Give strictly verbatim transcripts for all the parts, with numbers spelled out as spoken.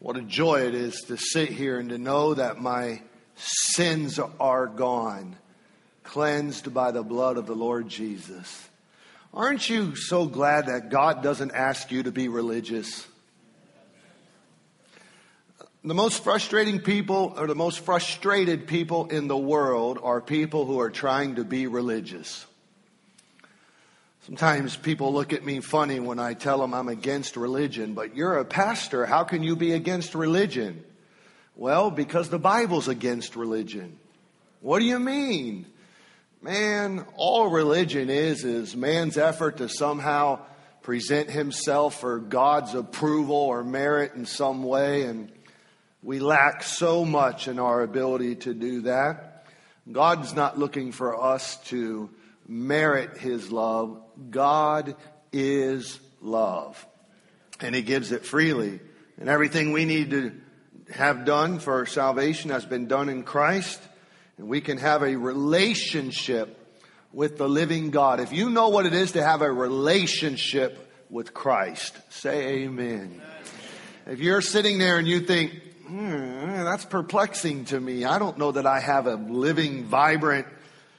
What a joy it is to sit here and to know that my sins are gone, cleansed by the blood of the Lord Jesus. Aren't you so glad that God doesn't ask you to be religious? The most frustrating people, or the most frustrated people in the world, are people who are trying to be religious. Sometimes people look at me funny when I tell them I'm against religion. But you're a pastor. How can you be against religion? Well, because the Bible's against religion. What do you mean? Man, all religion is, is man's effort to somehow present himself for God's approval or merit in some way. And we lack so much in our ability to do that. God's not looking for us to merit His love. God is love, and He gives it freely. And everything we need to have done for salvation has been done in Christ, and we can have a relationship with the living God. If you know what it is to have a relationship with Christ, say amen. If you're sitting there and you think, hmm, that's perplexing to me, I don't know that I have a living, vibrant,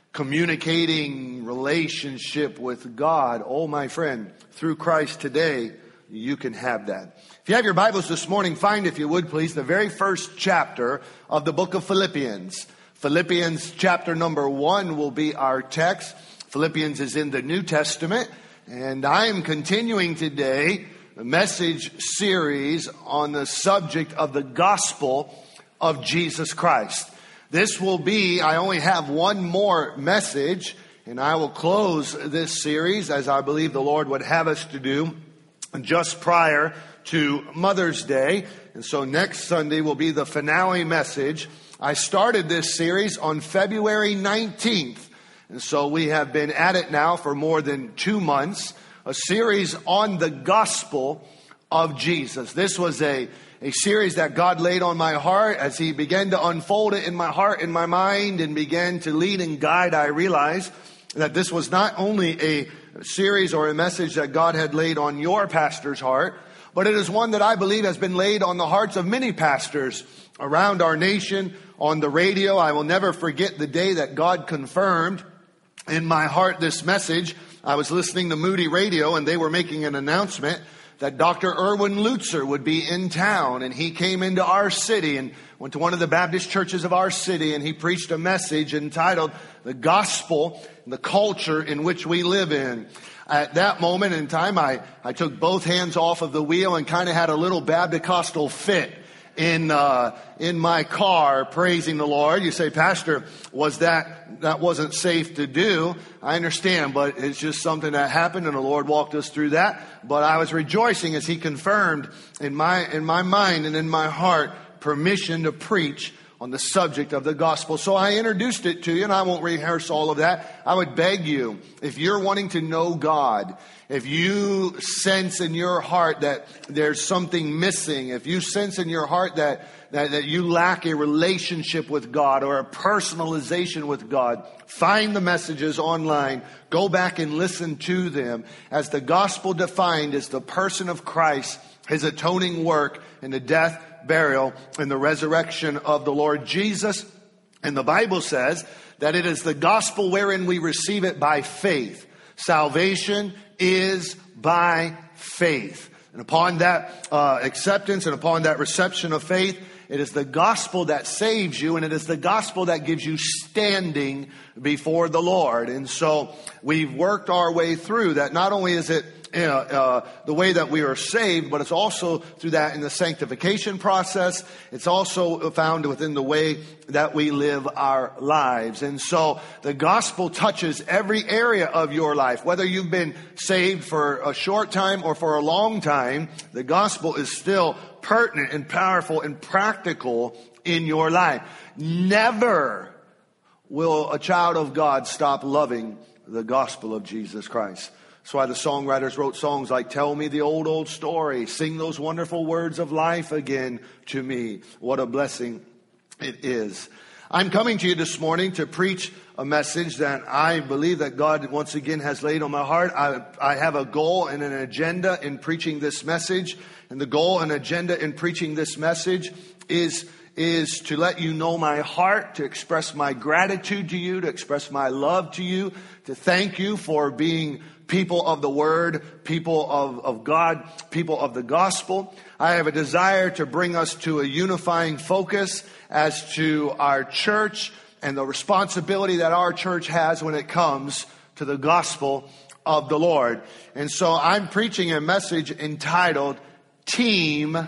communicating relationship with God. Oh, my friend, through Christ today, you can have that. If you have your Bibles this morning, find, if you would please, the very first chapter of the book of Philippians. Philippians chapter number one will be our text. Philippians is in the New Testament, and I am continuing today a message series on the subject of the gospel of Jesus Christ. This will be, I only have one more message, and I will close this series as I believe the Lord would have us to do just prior to Mother's Day. And so next Sunday will be the finale message. I started this series on February nineteenth, and so we have been at it now for more than two months, a series on the gospel of Jesus. This was a A series that God laid on my heart as He began to unfold it in my heart, in my mind, and began to lead and guide. I realized that this was not only a series or a message that God had laid on your pastor's heart, but it is one that I believe has been laid on the hearts of many pastors around our nation, on the radio. I will never forget the day that God confirmed in my heart this message. I was listening to Moody Radio, and they were making an announcement that Doctor Erwin Lutzer would be in town, and he came into our city and went to one of the Baptist churches of our city, and he preached a message entitled The Gospel and the Culture in Which We Live In. At that moment in time, I, I took both hands off of the wheel and kind of had a little Baptist-costal fit in uh, in my car, praising the Lord. You say, Pastor, was that, that wasn't safe to do? I understand, but it's just something that happened, and the Lord walked us through that. But I was rejoicing as He confirmed in my in my mind and in my heart permission to preach on the subject of the gospel. So I introduced it to you, and I won't rehearse all of that. I would beg you, if you're wanting to know God, if you sense in your heart that there's something missing, if you sense in your heart that, that, that you lack a relationship with God or a personalization with God, find the messages online, go back and listen to them, as the gospel defined as the person of Christ, His atoning work in the death, burial, and the resurrection of the Lord Jesus. And the Bible says that it is the gospel wherein we receive it by faith. Salvation is by faith. And upon that uh, acceptance and upon that reception of faith, it is the gospel that saves you, and it is the gospel that gives you standing before the Lord. And so we've worked our way through that. Not only is it Uh, uh, the way that we are saved, but it's also through that in the sanctification process. It's also found within the way that we live our lives. And so the gospel touches every area of your life. Whether you've been saved for a short time or for a long time, the gospel is still pertinent and powerful and practical in your life. Never will a child of God stop loving the gospel of Jesus Christ. That's why the songwriters wrote songs like Tell Me the Old, Old Story. Sing those wonderful words of life again to me. What a blessing it is. I'm coming to you this morning to preach a message that I believe that God once again has laid on my heart. I, I have a goal and an agenda in preaching this message. And the goal and agenda in preaching this message is, is to let you know my heart, to express my gratitude to you, to express my love to you, to thank you for being people of the Word, people of, of God, people of the gospel. I have a desire to bring us to a unifying focus as to our church and the responsibility that our church has when it comes to the gospel of the Lord. And so I'm preaching a message entitled Team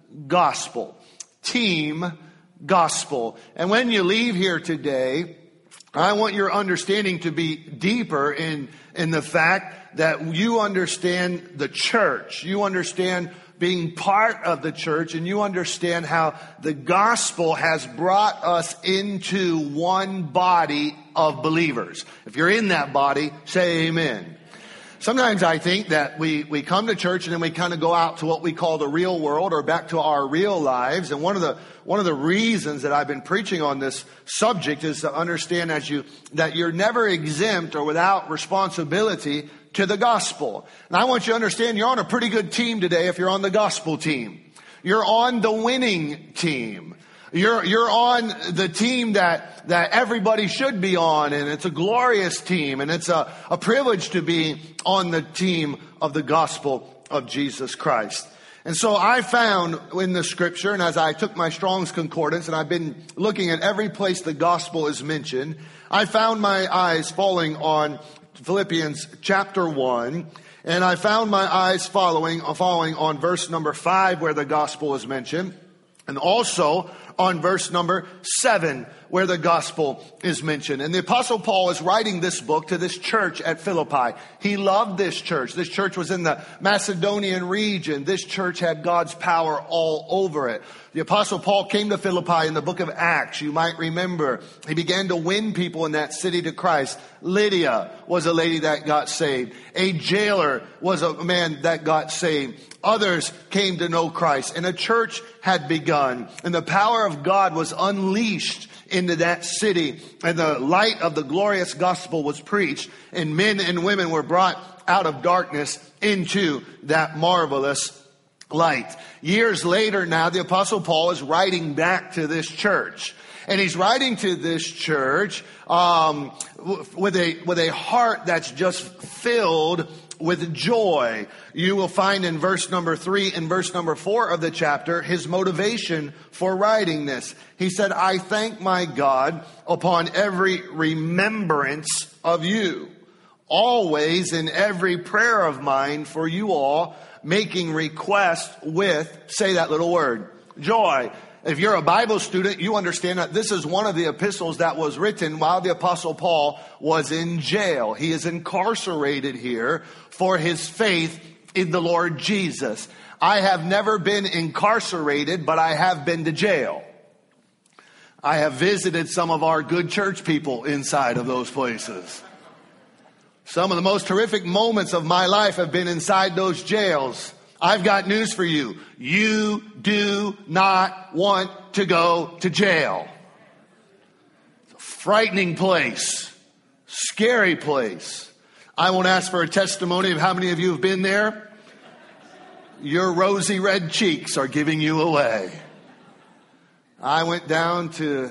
Gospel. Team Gospel. And when you leave here today, I want your understanding to be deeper in, in the fact that you understand the church. You understand being part of the church, and you understand how the gospel has brought us into one body of believers. If you're in that body, say amen. Sometimes I think that we, we come to church and then we kind of go out to what we call the real world or back to our real lives. And one of the, one of the reasons that I've been preaching on this subject is to understand as you, that you're never exempt or without responsibility to the gospel. And I want you to understand you're on a pretty good team today if you're on the gospel team. You're on the winning team. You're, you're on the team that, that everybody should be on, and it's a glorious team, and it's a, a privilege to be on the team of the gospel of Jesus Christ. And so I found in the scripture, and as I took my Strong's Concordance, and I've been looking at every place the gospel is mentioned, I found my eyes falling on Philippians chapter one, and I found my eyes following, following on verse number five where the gospel is mentioned, and also on verse number seven where the gospel is mentioned. And the Apostle Paul is writing this book to this church at Philippi. He loved this church. This church was in the Macedonian region. This church had God's power all over it. The Apostle Paul came to Philippi in the book of Acts. You might remember. He began to win people in that city to Christ. Lydia was a lady that got saved. A jailer was a man that got saved. Others came to know Christ. And a church had begun. And the power of God was unleashed into that city. And the light of the glorious gospel was preached. And men and women were brought out of darkness into that marvelous light. Years later now, the Apostle Paul is writing back to this church. And he's writing to this church um, with a with a heart that's just filled with joy. You will find in verse number three and verse number four of the chapter his motivation for writing this. He said, I thank my God upon every remembrance of you, always in every prayer of mine for you all, making request with, say that little word, joy. If you're a Bible student, you understand that this is one of the epistles that was written while the Apostle Paul was in jail. He is incarcerated here for his faith in the Lord Jesus. I have never been incarcerated, but I have been to jail. I have visited some of our good church people inside of those places. Some of the most horrific moments of my life have been inside those jails. I've got news for you. You do not want to go to jail. It's a frightening place. Scary place. I won't ask for a testimony of how many of you have been there. Your rosy red cheeks are giving you away. I went down to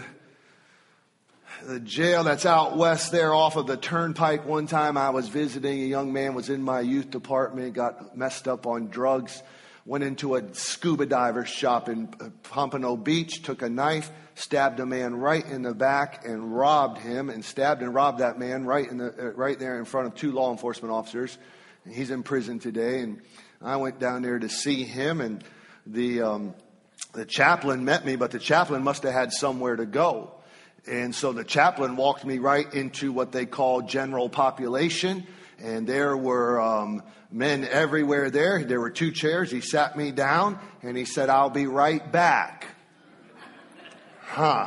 the jail that's out west there off of the turnpike. One time I was visiting, a young man was in my youth department, got messed up on drugs, went into a scuba diver shop in Pompano Beach, took a knife, stabbed a man right in the back and robbed him, and stabbed and robbed that man right in the right there in front of two law enforcement officers. He's in prison today, and I went down there to see him, and the um, the chaplain met me, but the chaplain must have had somewhere to go. And so the chaplain walked me right into what they call general population. And there were um, men everywhere there. There were two chairs. He sat me down and he said, I'll be right back. Huh.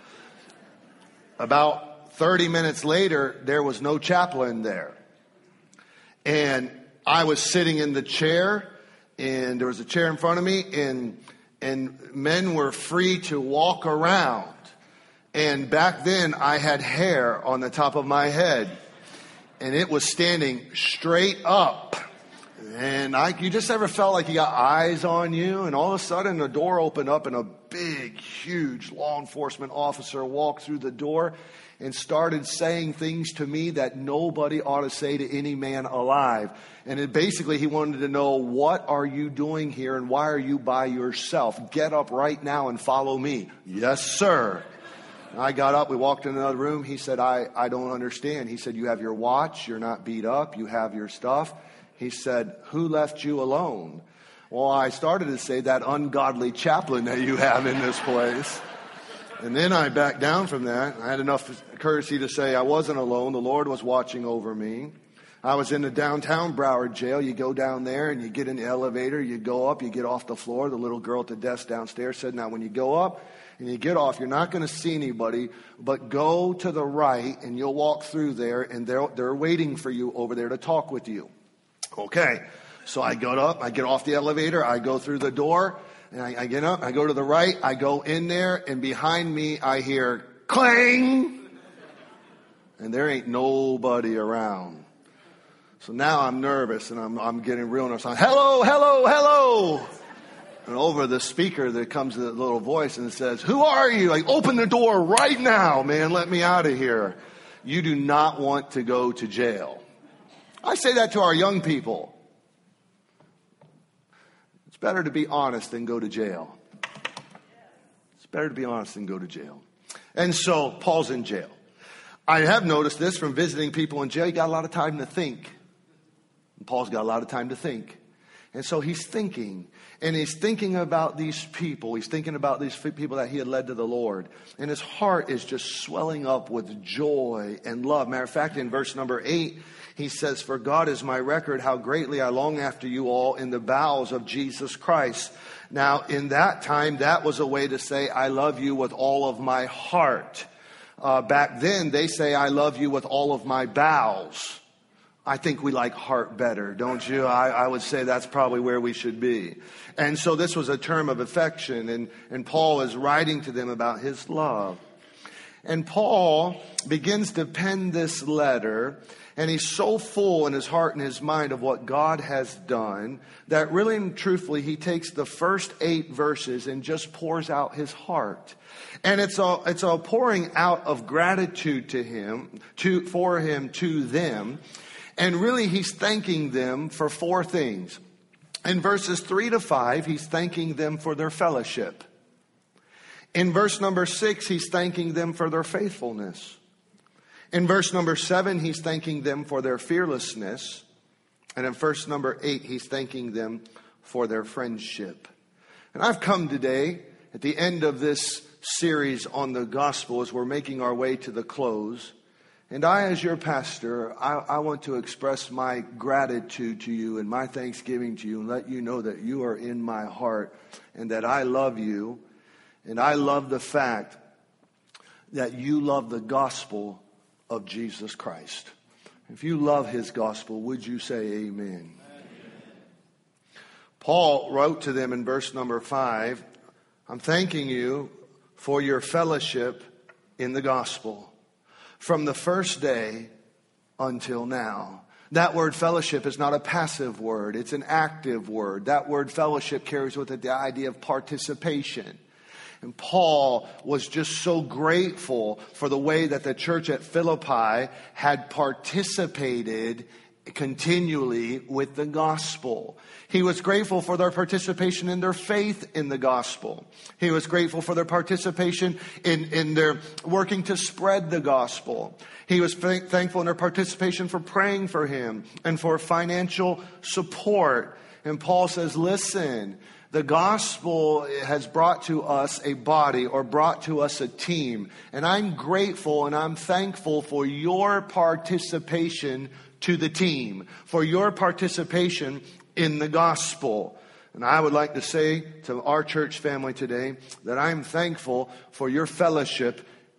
About thirty minutes later, there was no chaplain there. And I was sitting in the chair, and there was a chair in front of me, and and men were free to walk around. And back then I had hair on the top of my head and it was standing straight up. And I, you just ever felt like you got eyes on you, and all of a sudden the door opened up and a big, huge law enforcement officer walked through the door and started saying things to me that nobody ought to say to any man alive. And it basically, he wanted to know, what are you doing here and why are you by yourself? Get up right now and follow me. Yes, sir. And I got up, we walked in another room. He said, I, I don't understand. He said, you have your watch, you're not beat up, you have your stuff. He said, who left you alone? Well, I started to say, that ungodly chaplain that you have in this place. And then I backed down from that. I had enough courtesy to say I wasn't alone. The Lord was watching over me. I was in the downtown Broward jail. You go down there and you get in the elevator. You go up, you get off the floor. The little girl at the desk downstairs said, now when you go up and you get off, you're not going to see anybody, but go to the right and you'll walk through there and they're, they're waiting for you over there to talk with you. Okay, so I got up, I get off the elevator, I go through the door, and I, I get up, I go to the right, I go in there, and behind me I hear clang, and there ain't nobody around. So now I'm nervous, and I'm, I'm getting real nervous. I'm, hello, hello, hello. And over the speaker there comes a little voice and it says, who are you? Like, open the door right now, man, let me out of here. You do not want to go to jail. I say that to our young people. It's better to be honest than go to jail. It's better to be honest than go to jail. And so Paul's in jail. I have noticed this from visiting people in jail. You got a lot of time to think. And Paul's got a lot of time to think. And so he's thinking. And he's thinking about these people. He's thinking about these people that he had led to the Lord. And his heart is just swelling up with joy and love. Matter of fact, in verse number eight, he says, for God is my record, how greatly I long after you all in the bowels of Jesus Christ. Now, in that time, that was a way to say, I love you with all of my heart. Uh, back then, they say, I love you with all of my bowels. I think we like heart better, don't you? I, I would say that's probably where we should be. And so this was a term of affection, and, and Paul is writing to them about his love. And Paul begins to pen this letter, and he's so full in his heart and his mind of what God has done that really and truthfully he takes the first eight verses and just pours out his heart. And it's a, it's a pouring out of gratitude to him, to, for him, to them. And really he's thanking them for four things. In verses three to five, he's thanking them for their fellowship. In verse number six, he's thanking them for their faithfulness. In verse number seven, he's thanking them for their fearlessness. And in verse number eight, he's thanking them for their friendship. And I've come today at the end of this series on the gospel as we're making our way to the close. And I, as your pastor, I, I want to express my gratitude to you and my thanksgiving to you and let you know that you are in my heart and that I love you. And I love the fact that you love the gospel of Jesus Christ. If you love his gospel, would you say amen? Amen? Paul wrote to them in verse number five, I'm thanking you for your fellowship in the gospel from the first day until now. That word fellowship is not a passive word. It's an active word. That word fellowship carries with it the idea of participation. And Paul was just so grateful for the way that the church at Philippi had participated continually with the gospel. He was grateful for their participation in their faith in the gospel. He was grateful for their participation in, in their working to spread the gospel. He was th- thankful in their participation for praying for him and for financial support. And Paul says, listen, the gospel has brought to us a body or brought to us a team. And I'm grateful and I'm thankful for your participation to the team, for your participation in the gospel. And I would like to say to our church family today that I'm thankful for your fellowship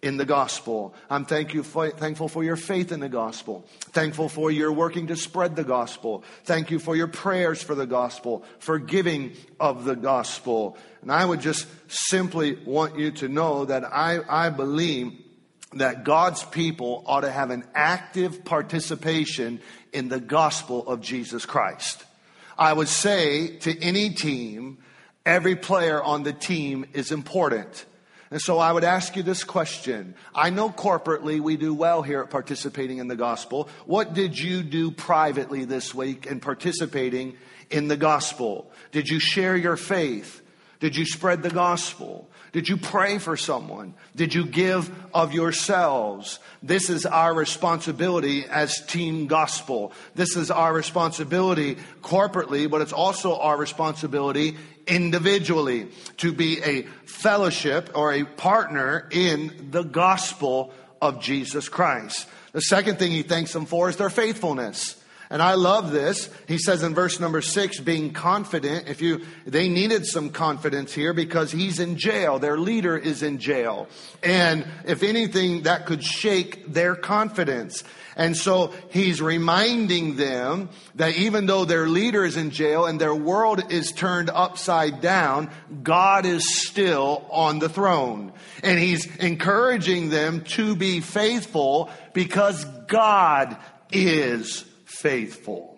in the gospel. I'm thank you for, thankful for your faith in the gospel. Thankful for your working to spread the gospel. Thank you for your prayers for the gospel, for giving of the gospel. And I would just simply want you to know that I, I believe that God's people ought to have an active participation in the gospel of Jesus Christ. I would say to any team, every player on the team is important. And so I would ask you this question. I know corporately we do well here at participating in the gospel. What did you do privately this week in participating in the gospel? Did you share your faith? Did you spread the gospel? Did you pray for someone? Did you give of yourselves? This is our responsibility as Team Gospel. This is our responsibility corporately, but it's also our responsibility individually to be a fellowship or a partner in the gospel of Jesus Christ. The second thing he thanks them for is their faithfulness. And I love this. He says in verse number six, being confident. If you, they needed some confidence here because he's in jail. Their leader is in jail. And if anything, that could shake their confidence. And so he's reminding them that even though their leader is in jail and their world is turned upside down, God is still on the throne. And he's encouraging them to be faithful because God is faithful.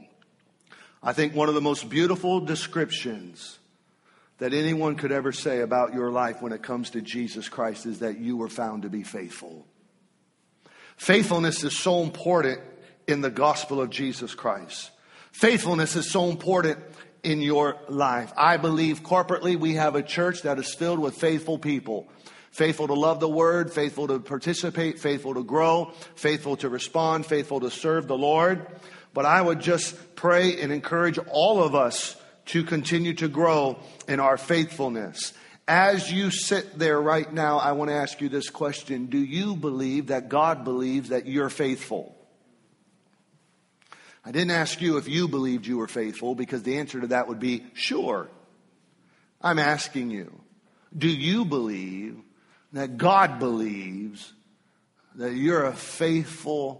I think one of the most beautiful descriptions that anyone could ever say about your life when it comes to Jesus Christ is that you were found to be faithful. Faithfulness is so important in the gospel of Jesus Christ. Faithfulness is so important in your life. I believe corporately we have a church that is filled with faithful people. Faithful to love the word, faithful to participate, faithful to grow, faithful to respond, faithful to serve the Lord. But I would just pray and encourage all of us to continue to grow in our faithfulness. As you sit there right now, I want to ask you this question. Do you believe that God believes that you're faithful? I didn't ask you if you believed you were faithful, because the answer to that would be sure. I'm asking you, do you believe that God believes that you're a faithful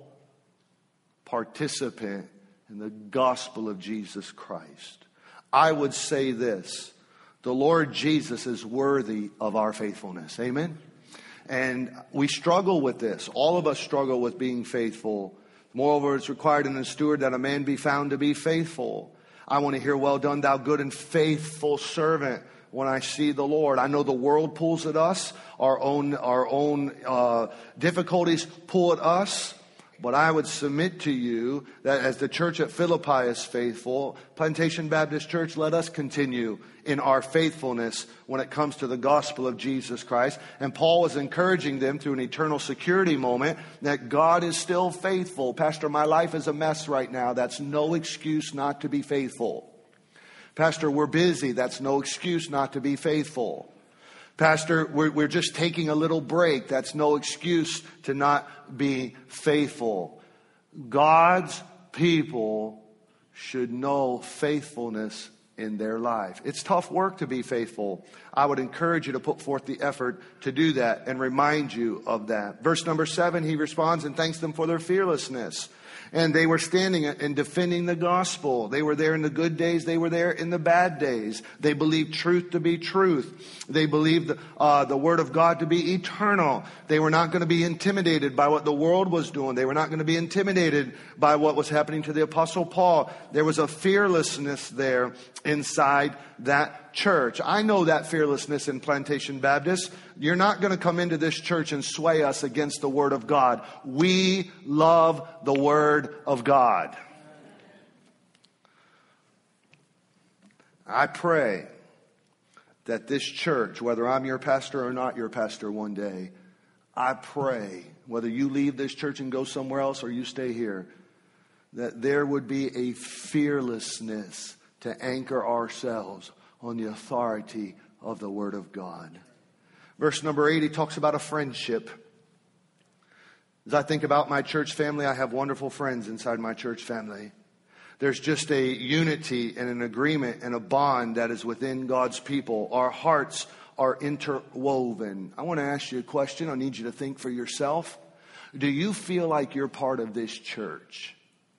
participant in the gospel of Jesus Christ? I would say this. The Lord Jesus is worthy of our faithfulness. Amen? And we struggle with this. All of us struggle with being faithful. Moreover, it's required in the steward that a man be found to be faithful. I want to hear, well done, thou good and faithful servant, when I see the Lord. I know the world pulls at us. Our own, our own uh, difficulties pull at us. But I would submit to you that as the church at Philippi is faithful, Plantation Baptist Church, let us continue in our faithfulness when it comes to the gospel of Jesus Christ. And Paul was encouraging them through an eternal security moment that God is still faithful. Pastor, my life is a mess right now. That's no excuse not to be faithful. Pastor, we're busy. That's no excuse not to be faithful. Pastor, we're, we're just taking a little break. That's no excuse to not be faithful. God's people should know faithfulness in their life. It's tough work to be faithful. I would encourage you to put forth the effort to do that and remind you of that. Verse number seven, he responds and thanks them for their fearlessness. And they were standing and defending the gospel. They were there in the good days. They were there in the bad days. They believed truth to be truth. They believed uh, the word of God to be eternal. They were not going to be intimidated by what the world was doing. They were not going to be intimidated by what was happening to the Apostle Paul. There was a fearlessness there inside that church. I know that fearlessness in Plantation Baptist. You're not going to come into this church and sway us against the Word of God. We love the Word of God. I pray that this church, whether I'm your pastor or not your pastor one day, I pray, whether you leave this church and go somewhere else or you stay here, that there would be a fearlessness to anchor ourselves on the authority of the Word of God. Verse number eight, he talks about a friendship. As I think about my church family, I have wonderful friends inside my church family. There's just a unity and an agreement and a bond that is within God's people. Our hearts are interwoven. I want to ask you a question. I need you to think for yourself. Do you feel like you're part of this church?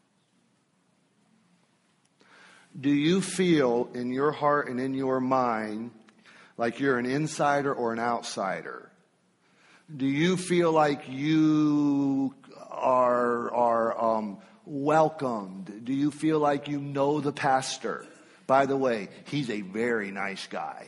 Do you feel in your heart and in your mind like you're an insider or an outsider? Do you feel like you are, are um, welcomed? Do you feel like you know the pastor? By the way, he's a very nice guy.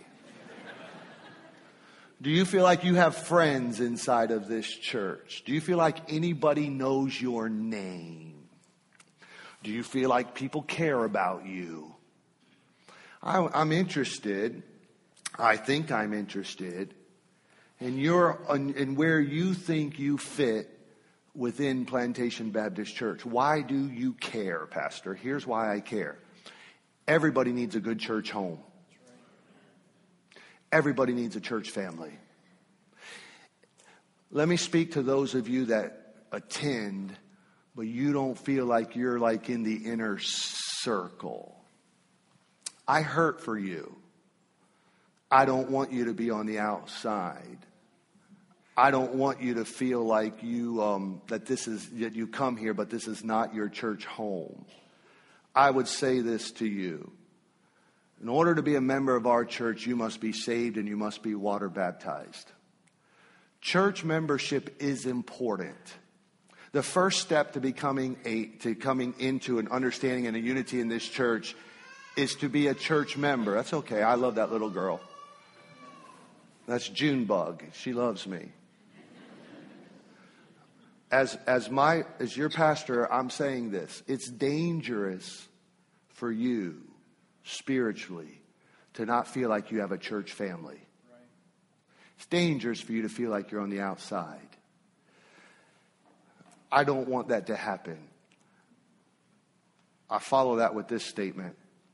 Do you feel like you have friends inside of this church? Do you feel like anybody knows your name? Do you feel like people care about you? I, I'm interested, I think I'm interested, in, your, in where you think you fit within Plantation Baptist Church. Why do you care, Pastor? Here's why I care. Everybody needs a good church home. Everybody needs a church family. Let me speak to those of you that attend, but you don't feel like you're like in the inner circle. I hurt for you. I don't want you to be on the outside. I don't want you to feel like you um, that this is that you come here, but this is not your church home. I would say this to you. In order to be a member of our church, you must be saved and you must be water baptized. Church membership is important. The first step to becoming a to coming into an understanding and a unity in this church is to be a church member. That's okay. I love that little girl. That's Junebug. She loves me. As as my as your pastor, I'm saying this. It's dangerous for you spiritually to not feel like you have a church family. It's dangerous for you to feel like you're on the outside. I don't want that to happen. I follow that with this statement.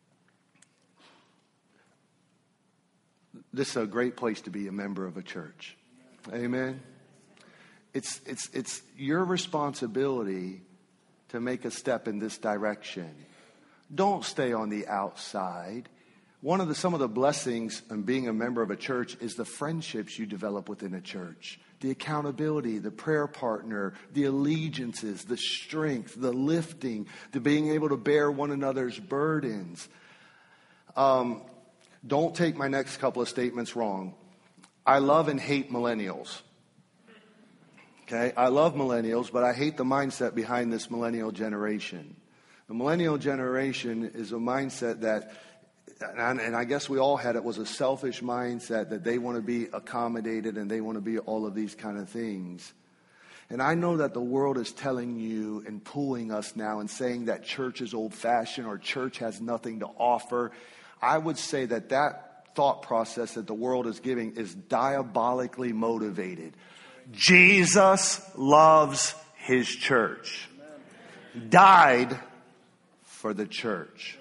This is a great place to be a member of a church. Amen. It's it's it's your responsibility to make a step in this direction. Don't stay on the outside. One of the some of the blessings in being a member of a church is the friendships you develop within a church. The accountability, the prayer partner, the allegiances, the strength, the lifting, the being able to bear one another's burdens. Um, don't take my next couple of statements wrong. I love and hate millennials. Okay, I love millennials, but I hate the mindset behind this millennial generation. The millennial generation is a mindset that, and, and I guess we all had it, was a selfish mindset that they want to be accommodated and they want to be all of these kind of things. And I know that the world is telling you and pulling us now and saying that church is old-fashioned or church has nothing to offer. I would say that that thought process that the world is giving is diabolically motivated. Jesus loves his church. Died for the church.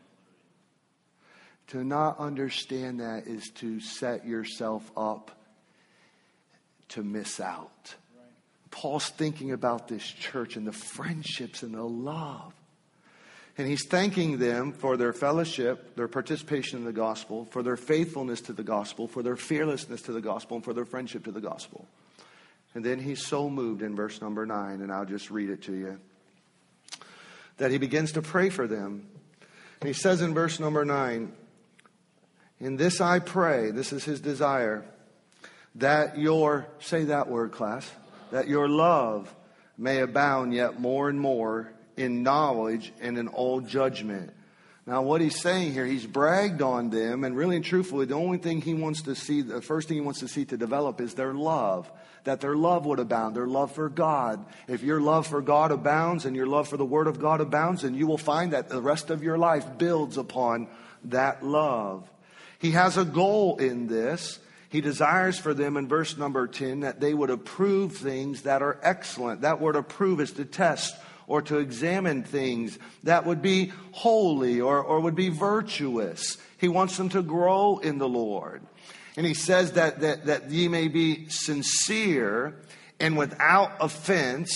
To not understand that is to set yourself up to miss out. Paul's thinking about this church and the friendships and the love. And he's thanking them for their fellowship, their participation in the gospel, for their faithfulness to the gospel, for their fearlessness to the gospel, and for their friendship to the gospel. And then he's so moved in verse number nine, and I'll just read it to you, that he begins to pray for them. And he says in verse number nine, "In this I pray," this is his desire, "that your," say that word, class, "that your love may abound yet more and more in knowledge and in all judgment." Now what he's saying here, he's bragged on them, and really and truthfully, the only thing he wants to see, the first thing he wants to see to develop is their love. That their love would abound, their love for God. If your love for God abounds and your love for the Word of God abounds, then you will find that the rest of your life builds upon that love. He has a goal in this. He desires for them in verse number ten that they would approve things that are excellent. That word approve is to test or to examine things that would be holy or, or would be virtuous. He wants them to grow in the Lord. And he says that, that, that ye may be sincere and without offense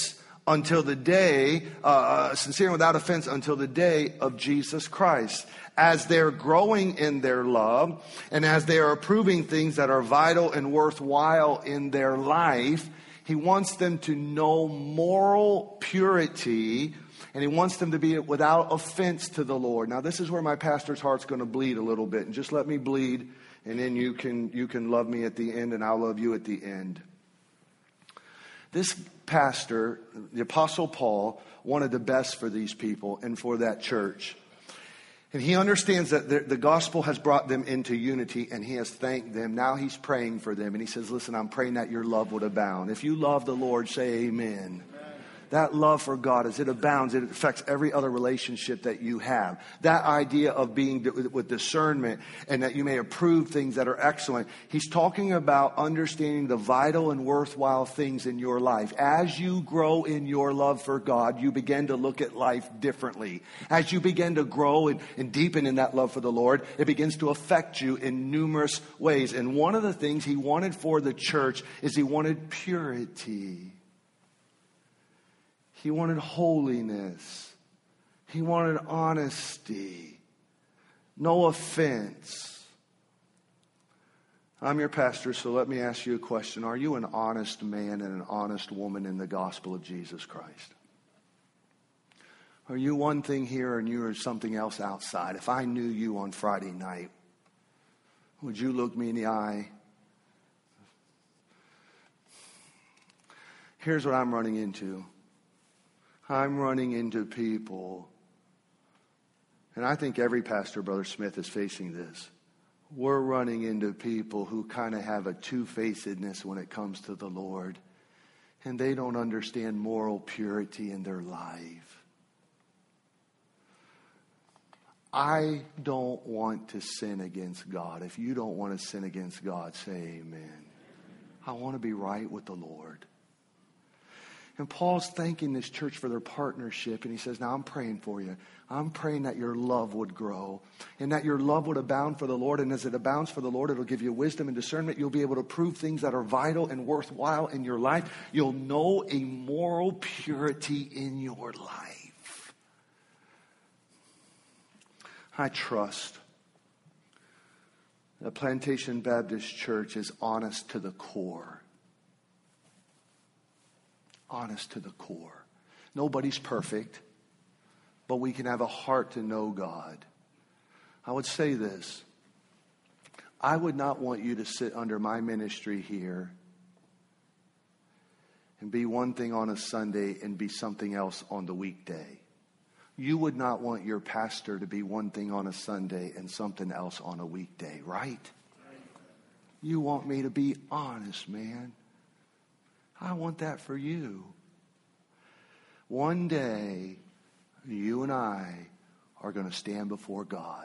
until the day, uh, sincere and without offense, until the day of Jesus Christ. As they're growing in their love, and as they are approving things that are vital and worthwhile in their life, he wants them to know moral purity, and he wants them to be without offense to the Lord. Now, this is where my pastor's heart's going to bleed a little bit, and just let me bleed, and then you can you can love me at the end, and I'll love you at the end. This pastor, the Apostle Paul, wanted the best for these people and for that church. And he understands that the, the gospel has brought them into unity, and he has thanked them. Now he's praying for them. And he says, listen, I'm praying that your love would abound. If you love the Lord, say amen. That love for God, as it abounds, it affects every other relationship that you have. That idea of being with discernment and that you may approve things that are excellent. He's talking about understanding the vital and worthwhile things in your life. As you grow in your love for God, you begin to look at life differently. As you begin to grow and, and deepen in that love for the Lord, it begins to affect you in numerous ways. And one of the things he wanted for the church is he wanted purity. He wanted holiness. He wanted honesty. No offense. I'm your pastor, so let me ask you a question. Are you an honest man and an honest woman in the gospel of Jesus Christ? Are you one thing here and you are something else outside? If I knew you on Friday night, would you look me in the eye? Here's what I'm running into. I'm running into people, and I think every pastor, Brother Smith, is facing this. We're running into people who kind of have a two-facedness when it comes to the Lord, and they don't understand moral purity in their life. I don't want to sin against God. If you don't want to sin against God, say amen. I want to be right with the Lord. And Paul's thanking this church for their partnership. And he says, now I'm praying for you. I'm praying that your love would grow and that your love would abound for the Lord. And as it abounds for the Lord, it'll give you wisdom and discernment. You'll be able to prove things that are vital and worthwhile in your life. You'll know a moral purity in your life. I trust that Plantation Baptist Church is honest to the core. Honest to the core. Nobody's perfect, but we can have a heart to know God. I would say this. I would not want you to sit under my ministry here and be one thing on a Sunday and be something else on the weekday. You would not want your pastor to be one thing on a Sunday and something else on a weekday, right? You want me to be honest, man. I want that for you. One day, you and I are going to stand before God.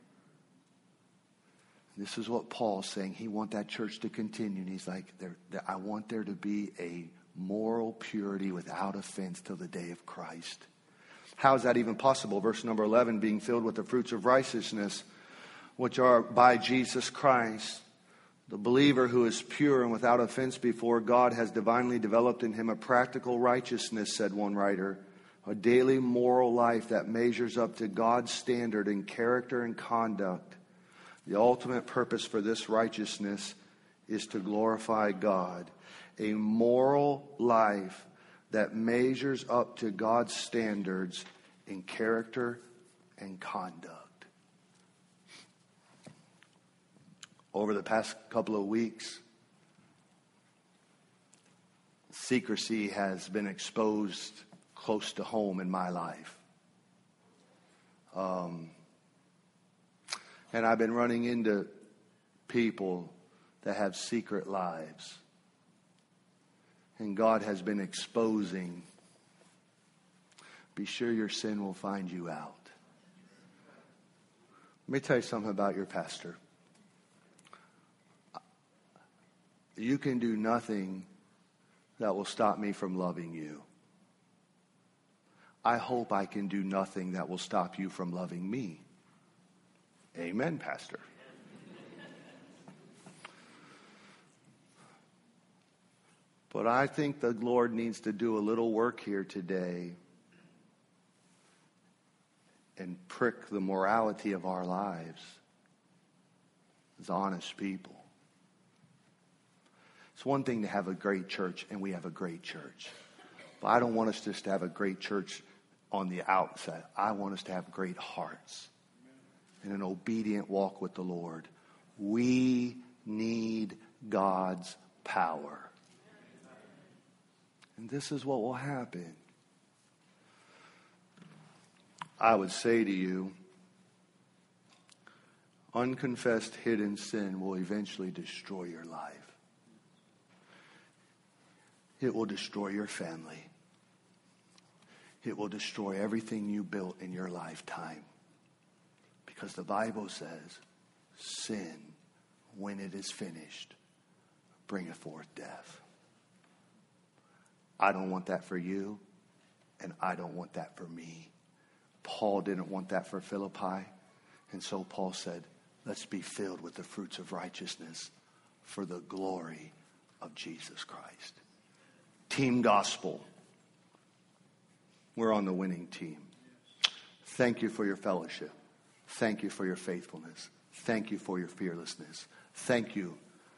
This is what Paul's saying. He wants that church to continue. And he's like, there, there, I want there to be a moral purity without offense till the day of Christ. How is that even possible? Verse number eleven, being filled with the fruits of righteousness, which are by Jesus Christ. The believer who is pure and without offense before God has divinely developed in him a practical righteousness, said one writer, a daily moral life that measures up to God's standard in character and conduct. The ultimate purpose for this righteousness is to glorify God. A moral life that measures up to God's standards in character and conduct. Over the past couple of weeks, secrecy has been exposed close to home in my life. Um, and I've been running into people that have secret lives. And God has been exposing. Be sure your sin will find you out. Let me tell you something about your pastor. You can do nothing that will stop me from loving you. I hope I can do nothing that will stop you from loving me. Amen, Pastor. But I think the Lord needs to do a little work here today and prick the morality of our lives as honest people. It's one thing to have a great church, and we have a great church. But I don't want us just to have a great church on the outside. I want us to have great hearts and an obedient walk with the Lord. We need God's power. And this is what will happen. I would say to you, unconfessed hidden sin will eventually destroy your life. It will destroy your family. It will destroy everything you built in your lifetime. Because the Bible says, sin, when it is finished, bringeth forth death. I don't want that for you, and I don't want that for me. Paul didn't want that for Philippi, and so Paul said, let's be filled with the fruits of righteousness for the glory of Jesus Christ. Team gospel. We're on the winning team. Thank you for your fellowship. Thank you for your faithfulness. Thank you for your fearlessness. Thank you.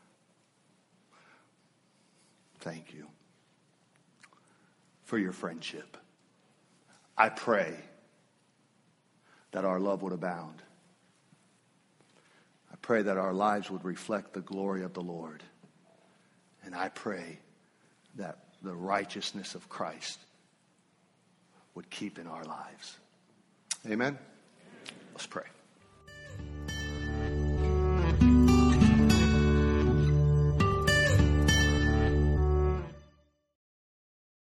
Thank you for your friendship. I pray that our love would abound. I pray that our lives would reflect the glory of the Lord. And I pray that the righteousness of Christ would keep in our lives. Amen? Let's pray.